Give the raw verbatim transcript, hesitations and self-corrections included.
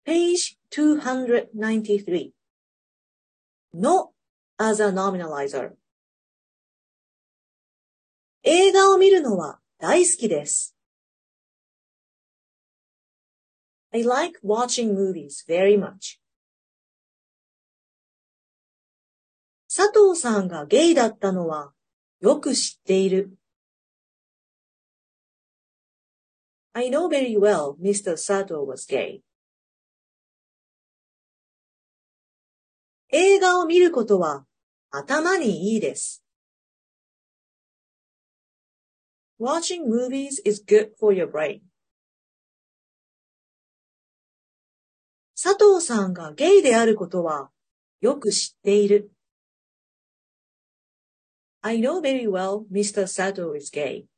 Page two ninety-three. No as a nominalizer. 映画を見るのは大好きです。I like watching movies very much. 佐藤さんがゲイだったのはよく知っている。I know very well Mister Sato was gay. 映画を見ることは頭にいいです。Watching movies is good for your brain. 佐藤さんがゲイであることはよく知っている。I know very well Mister Sato is gay.